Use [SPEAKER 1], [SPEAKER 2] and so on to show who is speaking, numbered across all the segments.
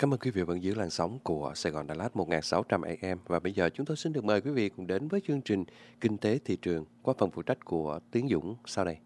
[SPEAKER 1] Cảm ơn quý vị vẫn giữ làn sóng của Sài Gòn Đà Lạt 1600 AM và bây giờ chúng tôi xin được mời quý vị cùng đến với chương trình Kinh tế thị trường qua phần phụ trách của Tiến Dũng sau đây.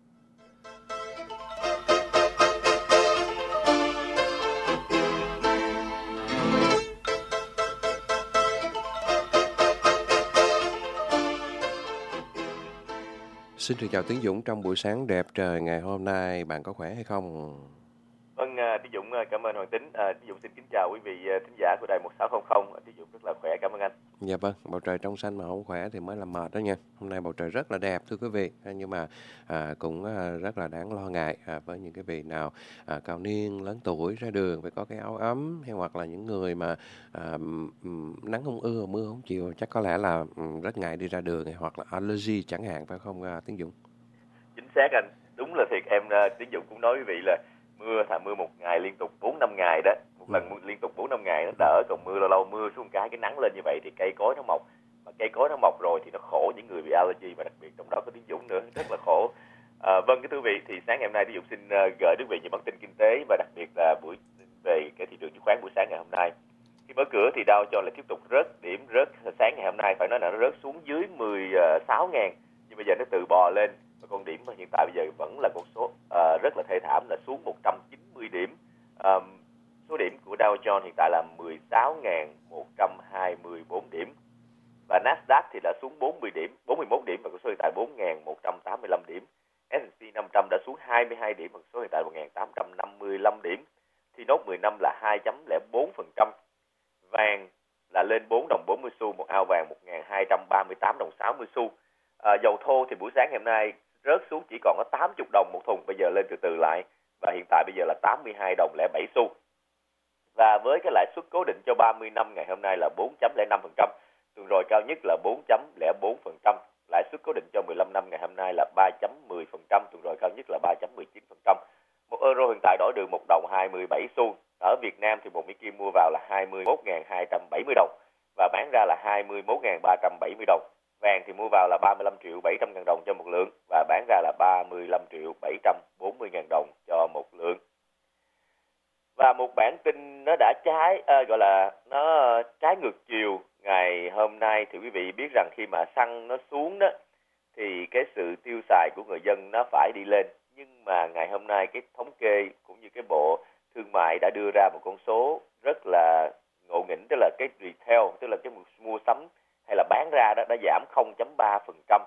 [SPEAKER 1] Xin được chào Tiến Dũng trong buổi sáng đẹp trời ngày hôm nay, bạn có khỏe hay không?
[SPEAKER 2] Vâng, Tiến Dũng cảm ơn Hoàng Tính. Tiến Dũng xin kính chào quý vị thính giả của đài 1600. Tiến Dũng rất là khỏe, cảm ơn anh.
[SPEAKER 1] Dạ vâng, bầu trời trong xanh mà không khỏe thì mới là mệt đó nha. Hôm nay bầu trời rất là đẹp thưa quý vị, nhưng mà cũng rất là đáng lo ngại với những cái vị nào cao niên, lớn tuổi ra đường phải có cái áo ấm, hay hoặc là những người mà nắng không ưa, mưa không chịu, chắc có lẽ là rất ngại đi ra đường hoặc là allergy chẳng hạn, phải không Tiến Dũng?
[SPEAKER 2] Chính xác anh, đúng là thiệt em. Tiến Dũng cũng nói quý vị là mưa một ngày liên tục 4-5 ngày đó, một lần mưa liên tục 4-5 ngày nó đỡ, còn mưa lâu lâu mưa xuống cái nắng lên như vậy thì cây cối nó mọc, mà cây cối nó mọc rồi thì nó khổ những người bị allergy, và đặc biệt trong đó có Tiến Dũng nữa, rất là khổ. Vâng, cái thưa quý vị, thì sáng ngày hôm nay Tiến Dũng xin gửi đến quý vị những bản tin kinh tế và đặc biệt là về cái thị trường chứng khoán buổi sáng ngày hôm nay. Khi mở cửa thì Dow Jones lại tiếp tục rớt sáng ngày hôm nay, phải nói là nó rớt xuống dưới 16.000, nhưng bây giờ nó từ bò lên. Và con điểm hiện tại bây giờ vẫn là con số rất là thê thảm, là xuống 190 điểm. Số điểm của Dow Jones hiện tại là 16.124 điểm. Và Nasdaq thì đã xuống 41 điểm và con số hiện tại 4.185 điểm. S&P 500 đã xuống 22 điểm và con số hiện tại 1.855 điểm. Thì nốt 10 năm là 2.04%. Vàng là lên 4 đồng 40 xu, một ao vàng 1.238 đồng 60 xu. Dầu thô thì buổi sáng ngày hôm nay rớt xuống chỉ còn có 80 đồng một thùng, bây giờ lên từ từ lại và hiện tại bây giờ là 82 đồng 07 xu. Và với cái lãi suất cố định cho 30 năm ngày hôm nay là 4.05%, tuần rồi cao nhất là 4.04%, lãi suất cố định cho 15 năm ngày hôm nay là 3.10%, tuần rồi cao nhất là 3.19%. Một euro hiện tại đổi được 1 đồng 27 xu. Ở Việt Nam thì một Mỹ Kim mua vào là 21.270 đồng và bán ra là 21.370 đồng. Vàng thì mua vào là 35.700.000 đồng cho một lượng và bán ra là 35.740.000 đồng cho một lượng. Và một bản tin nó đã trái ngược chiều ngày hôm nay, thì quý vị biết rằng khi mà xăng nó xuống đó thì cái sự tiêu xài của người dân nó phải đi lên. Nhưng mà ngày hôm nay cái thống kê cũng như cái Bộ Thương mại đã đưa ra một con số rất là ngộ nghĩnh, tức là cái retail, tức là cái mua sắm hay là bán ra đó đã giảm 0.3%.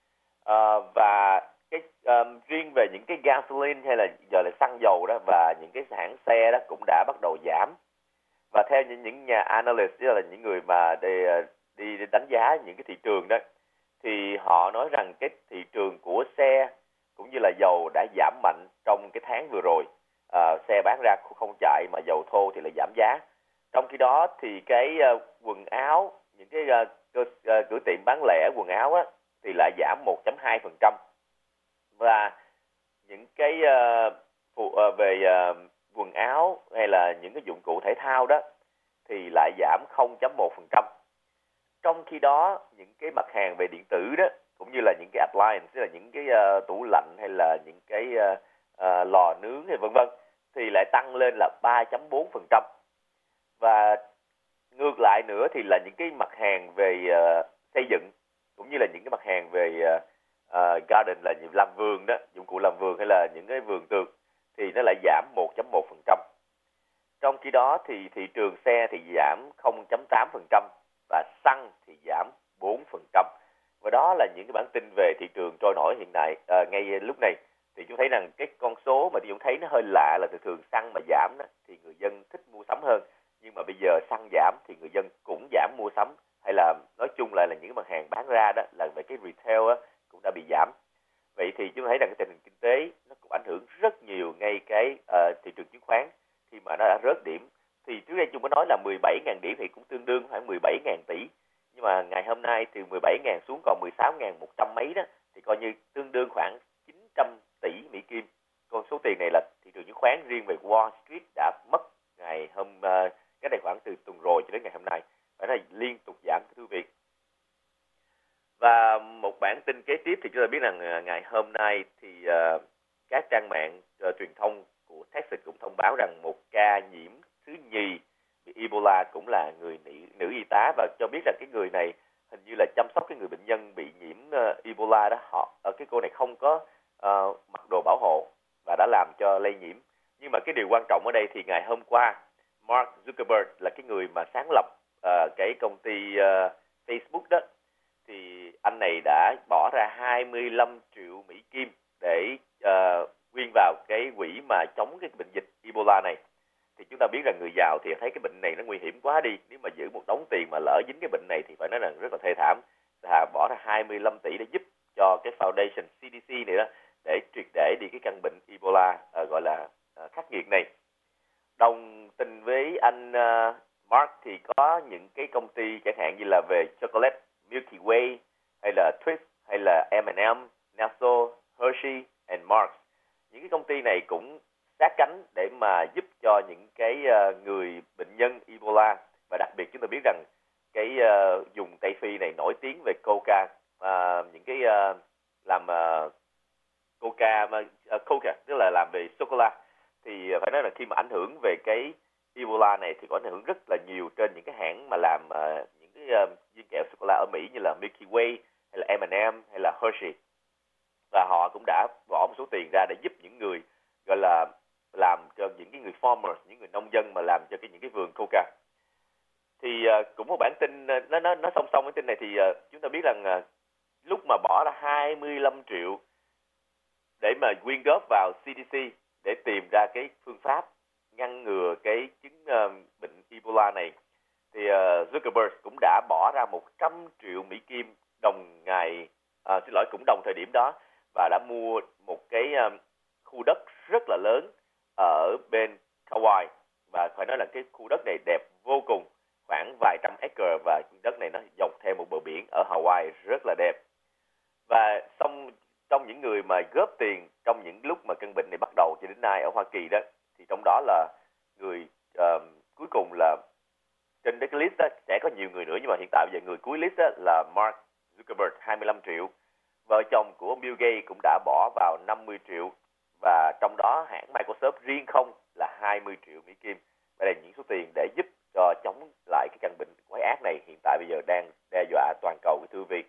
[SPEAKER 2] Và cái riêng về những cái gasoline hay là giờ là xăng dầu đó và những cái hãng xe đó cũng đã bắt đầu giảm. Và theo những nhà analyst, tức là những người mà đi đánh giá những cái thị trường đó, thì họ nói rằng cái thị trường của xe cũng như là dầu đã giảm mạnh trong cái tháng vừa rồi. Xe bán ra không chạy mà dầu thô thì lại giảm giá. Trong khi đó thì cái quần áo, những cái cửa tiệm bán lẻ quần áo á, thì lại giảm 1.2%. Và những cái về quần áo hay là những cái dụng cụ thể thao đó thì lại giảm 0.1%. Trong khi đó những cái mặt hàng về điện tử đó cũng như là những cái appliance, tức là những cái tủ lạnh hay là những cái lò nướng hay vân vân thì lại tăng lên là 3.4%. Và ngược lại nữa thì là những cái mặt hàng về xây dựng cũng như là những cái mặt hàng về garden, là làm vườn đó, dụng cụ làm vườn hay là những cái vườn tược thì nó lại giảm 1.1%. Trong khi đó thì thị trường xe thì giảm 0.8% và xăng thì giảm 4%. Và đó là những cái bản tin về thị trường trôi nổi hiện tại ngay lúc này. Thì chúng thấy rằng cái con số mà chúng thấy nó hơi lạ là thường xăng mà giảm đó, thì người dân thích mua sắm hơn. Nhưng mà bây giờ xăng giảm thì người dân cũng giảm mua sắm, hay là nói chung lại là những cái mặt hàng bán ra đó là về cái retail á, cũng đã bị giảm. Vậy thì chúng thấy rằng cái tình hình kinh tế nó cũng ảnh hưởng rất nhiều ngay cái thị trường chứng khoán khi mà nó đã rớt điểm. Thì trước đây chúng có nói là 17.000 điểm thì cũng tương đương khoảng 17.000 tỷ. Nhưng mà ngày hôm nay từ 17.000 xuống còn 16.100 mấy đó, thì coi như tương đương khoảng 900 tỷ Mỹ Kim. Còn số tiền này là thị trường chứng khoán riêng về Wall Street đã mất ngày cái này khoảng từ tuần rồi cho đến ngày hôm nay, phải nói liên tục giảm thưa quý vị. Và một bản tin kế tiếp thì chúng ta biết rằng ngày hôm nay thì các trang mạng truyền thông của Texas cũng thông báo rằng một ca nhiễm thứ nhì Ebola cũng là người nữ y tá, và cho biết rằng cái người này hình như là chăm sóc cái người bệnh nhân bị nhiễm Ebola đó, cái cô này không có mặc đồ bảo hộ và đã làm cho lây nhiễm. Nhưng mà cái điều quan trọng ở đây thì ngày hôm qua Mark Zuckerberg là cái người mà sáng lập cái công ty Facebook đó, thì anh này đã bỏ ra 25 triệu Mỹ Kim để quyên vào cái quỹ mà chống cái bệnh dịch Ebola này. Thì chúng ta biết rằng người giàu thì thấy cái bệnh này nó nguy hiểm quá đi, nếu mà giữ một đống tiền mà lỡ dính cái bệnh này thì phải nói là rất là thê thảm. Bỏ ra 25 tỷ để giúp cho cái foundation CDC này đó, để triệt để đi cái căn bệnh Ebola gọi là khắc nghiệt này. Đồng tình với anh Mark thì có những cái công ty chẳng hạn như là về chocolate, Milky Way, hay là Twix, hay là M&M, Nestle, Hershey and Mars. Những cái công ty này cũng sát cánh để mà giúp cho những cái người bệnh nhân Ebola. Và đặc biệt chúng ta biết rằng cái vùng Tây Phi này nổi tiếng về coca, những cái làm coca tức là làm về sô cô la. Thì phải nói là khi mà ảnh hưởng về cái Ebola này thì có ảnh hưởng rất là nhiều trên những cái hãng mà làm những cái viên kẹo sô cô la ở Mỹ như là Milky Way, hay là M&M, hay là Hershey. Và họ cũng đã bỏ một số tiền ra để giúp những người gọi là làm cho những cái người farmers, những người nông dân mà làm cho những cái vườn coca. Thì cũng một bản tin nó song song với tin này thì chúng ta biết rằng lúc mà bỏ ra 25 triệu để mà quyên góp vào CDC để tìm ra cái phương pháp ngăn ngừa cái chứng bệnh Ebola này, thì Zuckerberg cũng đã bỏ ra 100 triệu Mỹ Kim cũng đồng thời điểm đó, và đã mua một cái khu đất rất là lớn ở bên Hawaii. Và phải nói là cái khu đất này đẹp vô cùng, khoảng vài trăm acre, và đất này nó dọc theo một bờ biển ở Hawaii rất là đẹp. Và trong những người mà góp tiền trong những lúc mà căn bệnh này bắt đầu cho đến nay ở Hoa Kỳ đó, thì trong đó là người cuối cùng là trên cái list đó, sẽ có nhiều người nữa, nhưng mà hiện tại bây giờ người cuối list đó là Mark Zuckerberg 25 triệu. Vợ chồng của Bill Gates cũng đã bỏ vào 50 triệu, và trong đó hãng Microsoft riêng không là 20 triệu Mỹ Kim. Đây là những số tiền để giúp cho chống lại cái căn bệnh quái ác này hiện tại bây giờ đang đe dọa toàn cầu cái thư viện.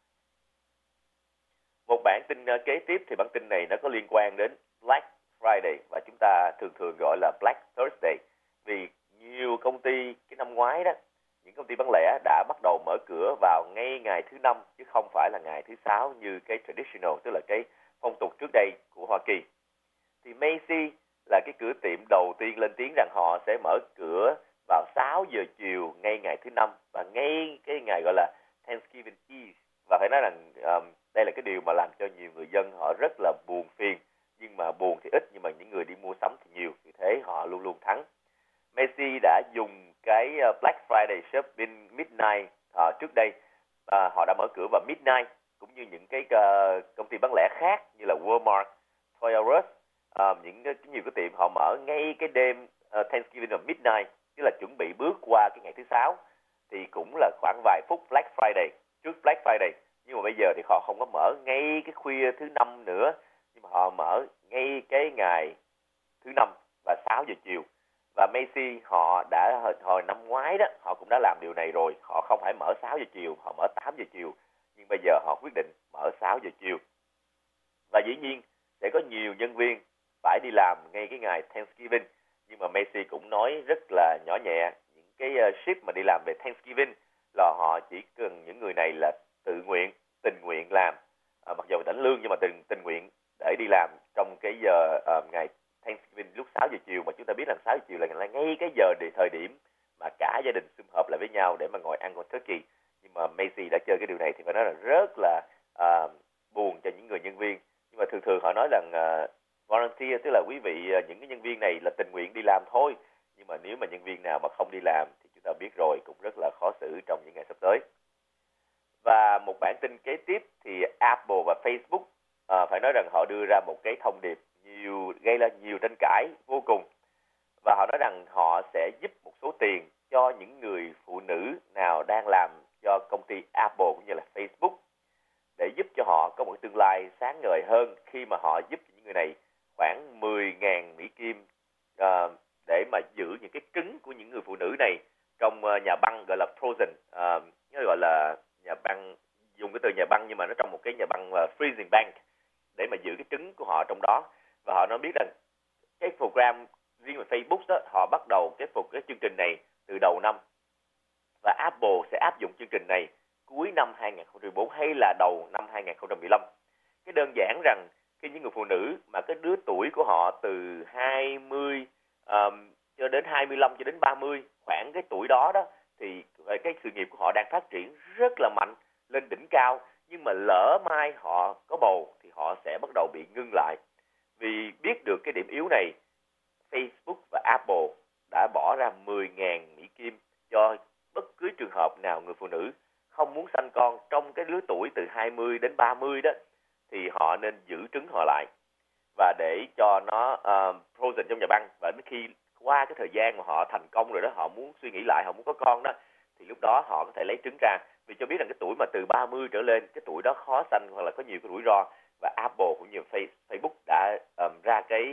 [SPEAKER 2] Một bản tin kế tiếp thì bản tin này nó có liên quan đến Black Friday, và chúng ta thường gọi là Black Thursday, vì nhiều công ty cái năm ngoái đó, những công ty bán lẻ đã bắt đầu mở cửa vào ngay ngày thứ Năm chứ không phải là ngày thứ Sáu như cái traditional, tức là cái phong tục trước đây của Hoa Kỳ. Thì Macy là cái cửa tiệm đầu tiên lên tiếng rằng họ sẽ mở cửa vào 6 giờ chiều ngay ngày thứ Năm, và ngay cái ngày gọi là Thanksgiving Eve. Và phải nói rằng đây là cái điều mà làm cho nhiều người dân họ rất là buồn phiền, nhưng mà buồn thì ít, nhưng mà những người đi mua sắm thì nhiều, vì thế họ luôn luôn thắng. Macy đã dùng cái Black Friday Shopping Midnight trước đây, họ đã mở cửa vào midnight, cũng như những cái công ty bán lẻ khác như là Walmart, Toys R Us, nhiều cái tiệm họ mở ngay cái đêm Thanksgiving vào midnight, tức là chuẩn bị bước qua cái ngày thứ Sáu, thì cũng là khoảng vài phút Black Friday trước Black Friday. Nhưng mà bây giờ thì họ không có mở ngay cái khuya thứ Năm nữa, nhưng mà họ mở ngay cái ngày thứ Năm và 6 giờ chiều. Và Macy họ đã hồi năm ngoái đó, họ cũng đã làm điều này rồi, họ không phải mở 6 giờ chiều, họ mở 8 giờ chiều, nhưng bây giờ họ quyết định mở 6 giờ chiều. Và dĩ nhiên sẽ có nhiều nhân viên phải đi làm ngay cái ngày Thanksgiving, nhưng mà Macy cũng nói rất là nhỏ nhẹ, những cái shift mà đi làm về Thanksgiving là họ chỉ cần những người này là tự nguyện, tình nguyện làm, mặc dù lãnh lương nhưng mà tình nguyện để đi làm trong cái giờ ngày Thanksgiving lúc 6 giờ chiều. Mà chúng ta biết là 6 giờ chiều là ngay cái giờ thời điểm mà cả gia đình sum họp lại với nhau để mà ngồi ăn con turkey. Nhưng mà Macy đã chơi cái điều này thì phải nói là rất là buồn cho những người nhân viên. Nhưng mà thường họ nói rằng volunteer, tức là quý vị, những cái nhân viên này là tình nguyện đi làm thôi. Nhưng mà nếu mà nhân viên nào mà không đi làm thì chúng ta biết rồi, cũng rất là khó xử trong những ngày sắp tới. Và một bản tin kế tiếp thì Apple và Facebook phải nói rằng họ đưa ra một cái thông điệp gây ra nhiều tranh cãi vô cùng. Và họ nói rằng họ sẽ giúp một số tiền cho những người phụ nữ nào đang làm cho công ty Apple cũng như là Facebook, để giúp cho họ có một tương lai sáng ngời hơn, khi mà họ giúp những người này khoảng 10.000 Mỹ Kim để mà giữ những cái trứng của những người phụ nữ này trong nhà băng gọi là frozen, nó gọi là nhà băng, dùng cái từ nhà băng nhưng mà nó trong một cái nhà băng freezing bank, để mà giữ cái trứng của họ trong đó. Và họ nói biết rằng cái program riêng về Facebook đó, họ bắt đầu cái chương trình này từ đầu năm, và Apple sẽ áp dụng chương trình này cuối năm 2014 hay là đầu năm 2015. Cái đơn giản rằng khi những người phụ nữ mà cái lứa tuổi của họ từ 20 cho đến 25 cho đến 30, khoảng cái tuổi đó đó, thì cái sự nghiệp của họ đang phát triển rất là mạnh, lên đỉnh cao, nhưng mà lỡ mai họ có bầu thì họ sẽ bắt đầu bị ngưng lại. Vì biết được cái điểm yếu này, Facebook và Apple đã bỏ ra 10.000 Mỹ Kim cho bất cứ trường hợp nào người phụ nữ không muốn sanh con trong cái lứa tuổi từ 20 đến 30 đó, thì họ nên giữ trứng họ lại và để cho nó frozen trong nhà băng. Và đến khi qua cái thời gian mà họ thành công rồi đó, họ muốn suy nghĩ lại, họ muốn có con đó, thì lúc đó họ có thể lấy trứng ra. Vì cho biết rằng cái tuổi mà từ 30 trở lên, cái tuổi đó khó sanh hoặc là có nhiều cái rủi ro. Và Apple cũng như Facebook đã ra cái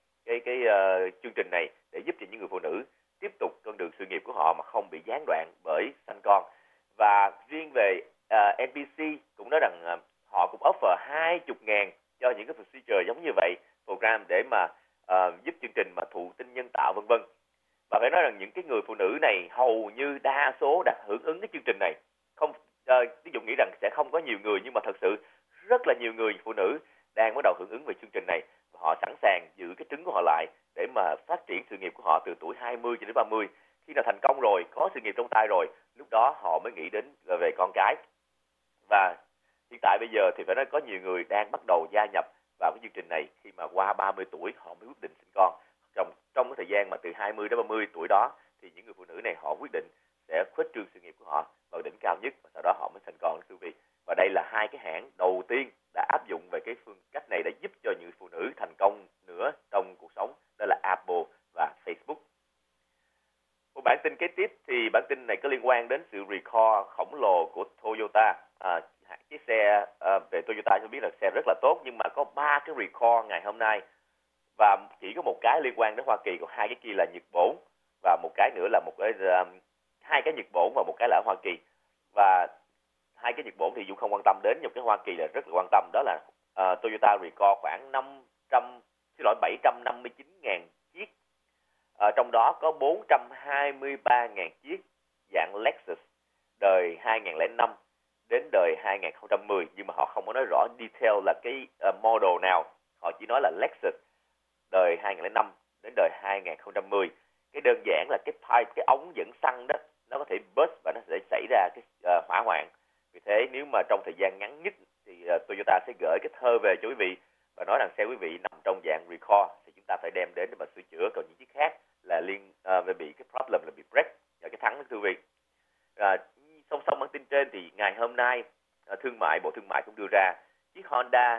[SPEAKER 2] chương trình này để giúp cho những người phụ nữ tiếp tục con đường sự nghiệp của họ mà không bị gián đoạn bởi sanh con. Và riêng về NBC cũng nói rằng họ cũng offer 20.000 cho những cái procedure giống như vậy, program để mà giúp chương trình mà thụ tinh nhân tạo vân vân. Và phải nói rằng những cái người phụ nữ này hầu như đa số đã hưởng ứng cái chương trình này. Không, ví dụ nghĩ rằng sẽ không có nhiều người, nhưng mà thật sự rất là nhiều người phụ nữ đang bắt đầu hưởng ứng về chương trình này, và họ sẵn sàng giữ cái trứng của họ lại để mà phát triển sự nghiệp của họ từ tuổi 20 cho đến 30. Khi nào thành công rồi, có sự nghiệp trong tay rồi, lúc đó họ mới nghĩ đến về con cái. Và hiện tại bây giờ thì phải nói có nhiều người đang bắt đầu gia nhập vào cái chương trình này khi mà qua 30 tuổi họ mới quyết định sinh con. Trong cái thời gian mà từ 20 đến 30 tuổi đó thì những người phụ nữ này họ quyết định sẽ khuếch trương sự nghiệp của họ vào đỉnh cao nhất, và sau đó họ mới thành con, quý vị. Và đây là hai cái hãng đầu tiên đã áp dụng về cái phương cách này để giúp cho những phụ nữ thành công nữa trong cuộc sống, đó là Apple và Facebook. Một bản tin kế tiếp thì bản tin này có liên quan đến sự recall khổng lồ của Toyota. Chiếc xe về Toyota cho biết là xe rất là tốt, nhưng mà có 3 cái recall ngày hôm nay, và chỉ có một cái liên quan đến Hoa Kỳ, còn hai cái kia là Nhật Bản, và một cái nữa là hai cái Nhật Bản và một cái là ở Hoa Kỳ. Và hai cái Nhật Bản thì Dũng không quan tâm đến, nhưng cái Hoa Kỳ là rất là quan tâm, đó là Toyota recall khoảng 759.000 chiếc. Trong đó có 423.000 chiếc dạng Lexus đời 2005 đến đời 2010, nhưng mà họ không có nói rõ detail là cái model nào, họ chỉ nói là Lexus đời 2005 đến đời 2010. Cái đơn giản là cái pipe, cái ống dẫn xăng đó, nó có thể burst và nó sẽ xảy ra cái hỏa hoạn. Vì thế nếu mà trong thời gian ngắn nhất thì Toyota sẽ gửi cái thơ về cho quý vị và nói rằng xe quý vị nằm trong dạng recall thì chúng ta phải đem đến để mà sửa chữa. Còn những chiếc khác là về bị cái problem là bị break và cái thắng, thưa quý vị. Song song bản tin trên thì ngày hôm nay Bộ Thương mại cũng đưa ra chiếc Honda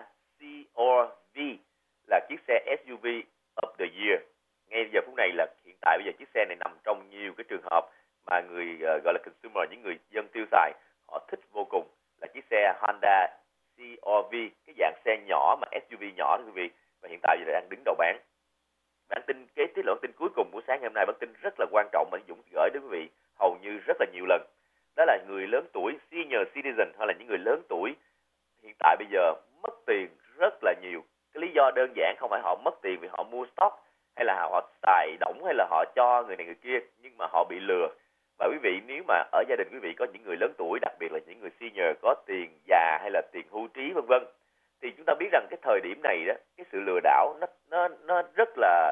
[SPEAKER 2] CR-V là chiếc xe SUV of the year. Ngay giờ phút này là hiện tại bây giờ chiếc xe này nằm trong nhiều cái trường hợp mà người gọi là consumer, những người dân tiêu xài họ thích vô cùng, là chiếc xe Honda CR-V, cái dạng xe nhỏ mà SUV nhỏ đó quý vị, và hiện tại giờ đang đứng đầu bảng. Bản tin kế tiếp là bản tin cuối cùng của sáng ngày hôm nay, bản tin rất là quan trọng mà Dũng gửi đến quý vị hầu như rất là nhiều lần. Đó là người lớn tuổi, senior citizen, hay là những người lớn tuổi hiện tại bây giờ mất tiền rất là nhiều. Cái lý do đơn giản không phải họ mất tiền vì họ mua stock hay là họ xài đỏng hay là họ cho người này người kia, nhưng mà họ bị lừa. Và quý vị, nếu mà ở gia đình quý vị có những người lớn tuổi, đặc biệt là những người senior có tiền già hay là tiền hưu trí vân vân, thì chúng ta biết rằng cái thời điểm này đó, cái sự lừa đảo nó rất là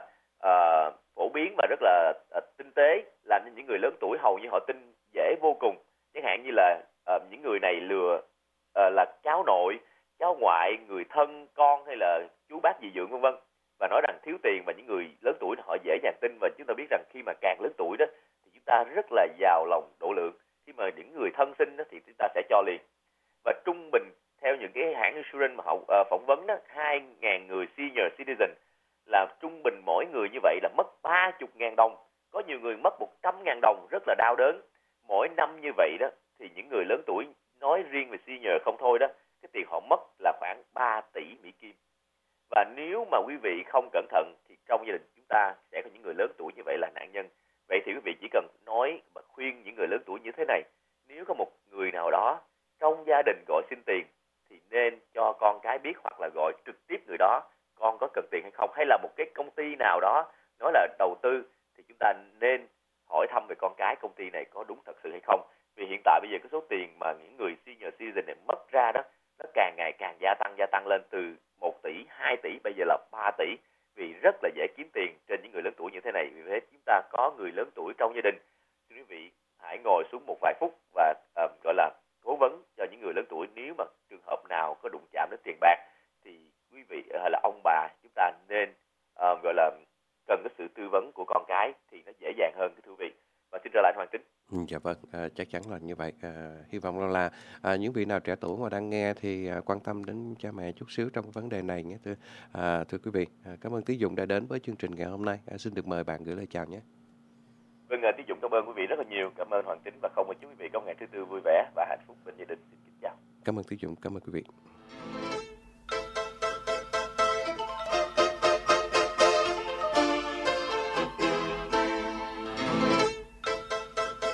[SPEAKER 2] phổ biến và rất là tinh tế, làm cho những người lớn tuổi hầu như họ tin dễ vô cùng. Chẳng hạn như là những người này lừa là cháu nội, cháu ngoại, người thân, con hay là chú bác dì dượng vân vân, và nói rằng thiếu tiền, và những người lớn tuổi họ dễ dàng tin. Và chúng ta biết rằng khi mà càng lớn tuổi đó thì chúng ta rất là giàu lòng độ lượng, khi mà những người thân sinh đó thì chúng ta sẽ cho liền. Và trung bình theo những cái hãng insurance mà họ phỏng vấn đó, 2.000 người senior citizen là trung bình mỗi người như vậy là mất 30.000 đồng. Có nhiều người mất 100.000 đồng, rất là đau đớn. Mỗi năm như vậy đó thì những người lớn tuổi, nói riêng về senior không thôi đó, cái tiền họ mất là khoảng 3 tỷ Mỹ Kim. Và nếu mà quý vị không cẩn thận thì trong gia đình chúng ta sẽ có những người lớn tuổi như vậy là nạn nhân. Vậy thì quý vị chỉ cần nói và khuyên những người lớn tuổi như thế này: nếu có một người nào đó trong gia đình gọi xin tiền thì nên cho con cái biết, hoặc là gọi trực tiếp người đó: con có cần tiền hay không? Hay là một cái công ty nào đó nói là đầu tư thì chúng ta nên hỏi thăm về con cái công ty này có đúng thật sự hay không. Vì hiện tại bây giờ cái số tiền mà những người senior citizen này mất ra đó, nó càng ngày càng gia tăng lên, từ 1 tỷ, 2 tỷ, bây giờ là 3 tỷ. Vì rất là dễ kiếm tiền trên những người lớn tuổi như thế này. Vì thế chúng ta có người lớn tuổi trong gia đình, quý vị hãy ngồi xuống một vài phút và gọi là cố vấn cho những người lớn tuổi. Nếu mà trường hợp nào có đụng chạm đến tiền bạc thì quý vị hay là ông bà chúng ta nên gọi là cần cái sự tư vấn của con cái thì nó dễ dàng hơn, thưa quý vị. Và xin trở lại Hoàng Tính.
[SPEAKER 1] Dạ vâng, chắc chắn là như vậy. Hy vọng là những vị nào trẻ tuổi mà đang nghe thì quan tâm đến cha mẹ chút xíu trong vấn đề này nhé. Thưa quý vị, cảm ơn Tí Dũng đã đến với chương trình ngày hôm nay. Xin được mời bạn gửi lời chào nhé.
[SPEAKER 2] Vâng, Tí Dũng cảm ơn quý vị rất là nhiều. Cảm ơn Hoàng Tính và không chúc quý vị có ngày thứ tư vui vẻ và hạnh phúc bên gia đình. Xin kính chào.
[SPEAKER 1] Cảm ơn Tí Dũng, cảm ơn quý vị.